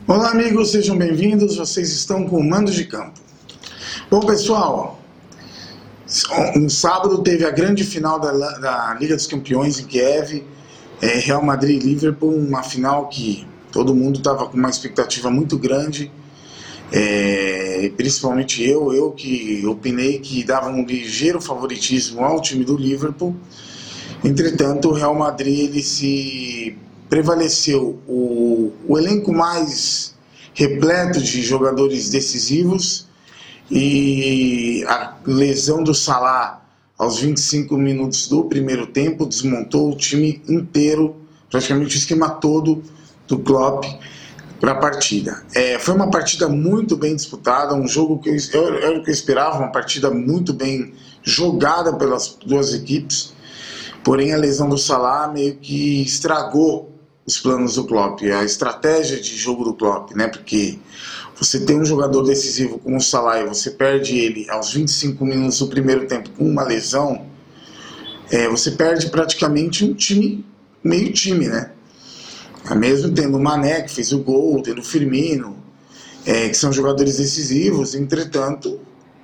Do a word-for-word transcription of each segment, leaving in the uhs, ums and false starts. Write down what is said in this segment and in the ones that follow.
Olá amigos, sejam bem-vindos, vocês estão com o Mando de Campo. Bom pessoal, no sábado teve a grande final da, da Liga dos Campeões em Kiev, é, Real Madrid e Liverpool, uma final que todo mundo estava com uma expectativa muito grande, é, principalmente eu, eu que opinei que dava um ligeiro favoritismo ao time do Liverpool. Entretanto, o Real Madrid ele se prevaleceu o, o elenco mais repleto de jogadores decisivos, e a lesão do Salah aos vinte e cinco minutos do primeiro tempo desmontou o time inteiro, praticamente o esquema todo do Klopp para a partida. É, foi uma partida muito bem disputada, um jogo que eu, era o que eu esperava, uma partida muito bem jogada pelas duas equipes. Porém, a lesão do Salah meio que estragou os planos do Klopp, a estratégia de jogo do Klopp, né? Porque você tem um jogador decisivo como o Salah e você perde ele aos vinte e cinco minutos do primeiro tempo com uma lesão, é, você perde praticamente um time, meio time, né? Mesmo tendo o Mané, que fez o gol, tendo o Firmino, é, que são jogadores decisivos, entretanto,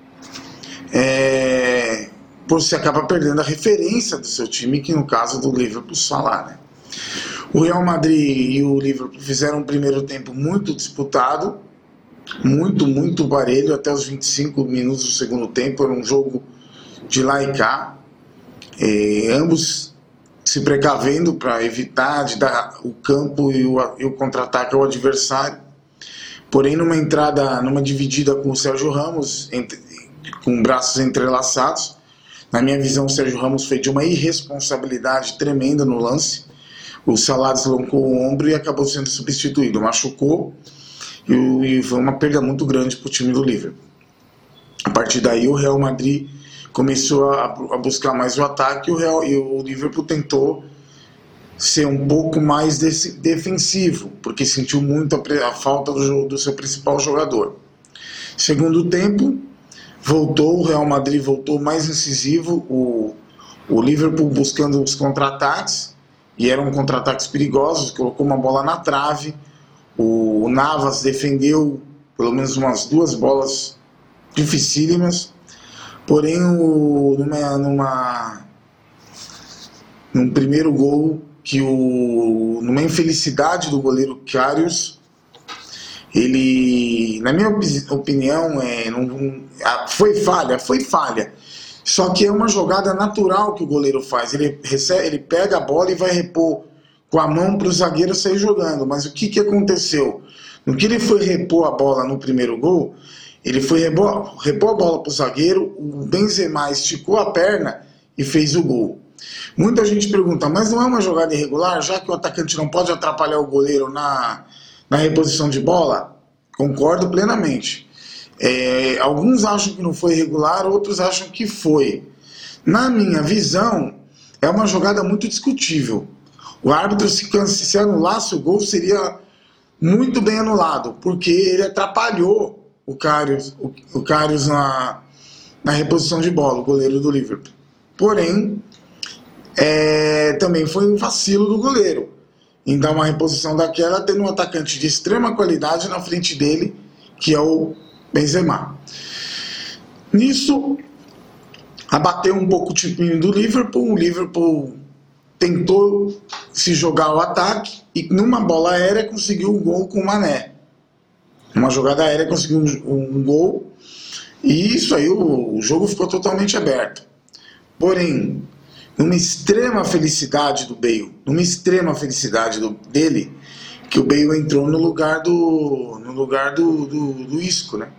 é... você acaba perdendo a referência do seu time, que no caso do Liverpool, Salah, né? O Real Madrid e o Liverpool fizeram um primeiro tempo muito disputado, muito, muito parelho, até os vinte e cinco minutos do segundo tempo, era um jogo de lá e cá, é, ambos se precavendo para evitar de dar o campo e o, e o contra-ataque ao adversário. Porém, numa entrada, numa dividida com o Sérgio Ramos, entre, com braços entrelaçados, na minha visão, o Sérgio Ramos fez de uma irresponsabilidade tremenda no lance. O Salah deslocou o ombro e acabou sendo substituído, machucou, e, e foi uma perda muito grande para o time do Liverpool. A partir daí, o Real Madrid começou a, a buscar mais o ataque, e o, Real, e o Liverpool tentou ser um pouco mais desse, defensivo, porque sentiu muito a, a falta do, do seu principal jogador. Segundo tempo, voltou, o Real Madrid voltou mais incisivo, o, o Liverpool buscando os contra-ataques, e eram contra-ataques perigosos, colocou uma bola na trave, o, o Navas defendeu pelo menos umas duas bolas dificílimas, porém o, numa, numa, num primeiro gol, que o, numa infelicidade do goleiro Karius, ele, na minha opinião, é, não, foi falha, foi falha. Só que é uma jogada natural que o goleiro faz. Ele, recebe, ele pega a bola e vai repor com a mão para o zagueiro sair jogando. Mas o que, que aconteceu? No que ele foi repor a bola no primeiro gol, ele foi repor, repor a bola para o zagueiro, o Benzema esticou a perna e fez o gol. Muita gente pergunta, mas não é uma jogada irregular, já que o atacante não pode atrapalhar o goleiro na, na reposição de bola? Concordo plenamente. É, alguns acham que não foi irregular, outros acham que foi. Na minha visão, é uma jogada muito discutível. O árbitro, se, se anulasse o gol, seria muito bem anulado, porque ele atrapalhou o Karius, o, o Karius na, na reposição de bola, o goleiro do Liverpool. Porém, é, também foi um vacilo do goleiro em dar uma reposição daquela, tendo um atacante de extrema qualidade na frente dele, que é o Benzema. Nisso, abateu um pouco o time do Liverpool. O Liverpool tentou se jogar ao ataque e numa bola aérea conseguiu um gol com o Mané. Uma jogada aérea conseguiu um, um gol, e isso aí o, o jogo ficou totalmente aberto. Porém, numa extrema felicidade do Bale, numa extrema felicidade do, dele, que o Bale entrou no lugar do no lugar do, do, do Isco, né?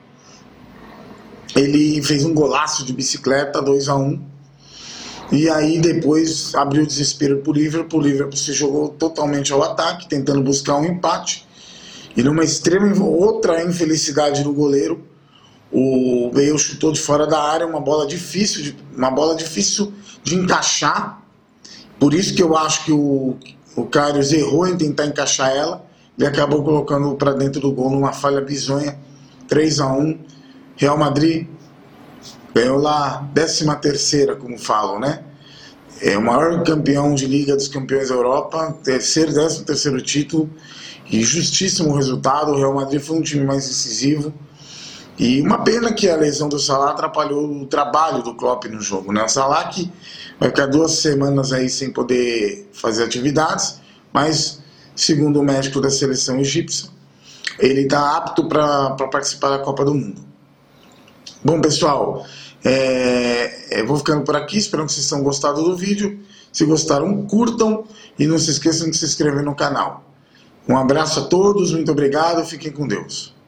Ele fez um golaço de bicicleta, dois a um, e aí depois abriu o desespero para o Liverpool. O Liverpool se jogou totalmente ao ataque, tentando buscar um empate, e numa extrema outra infelicidade do goleiro, o Bale chutou de fora da área, uma bola difícil de, uma bola difícil de encaixar. Por isso que eu acho que o, o Karius errou em tentar encaixar ela, e acabou colocando para dentro do gol numa falha bizonha. Três a um, Real Madrid ganhou lá décima terceira, como falam, né? é o maior campeão de Liga dos Campeões da Europa, terceiro, décimo terceiro título, e justíssimo resultado. O Real Madrid foi um time mais decisivo, e uma pena que a lesão do Salah atrapalhou o trabalho do Klopp no jogo, né? O Salah que vai ficar duas semanas aí sem poder fazer atividades, mas segundo o médico da seleção egípcia, ele está apto para participar da Copa do Mundo. Bom, pessoal, é, eu vou ficando por aqui, espero que vocês tenham gostado do vídeo. Se gostaram, curtam e não se esqueçam de se inscrever no canal. Um abraço a todos, muito obrigado, fiquem com Deus.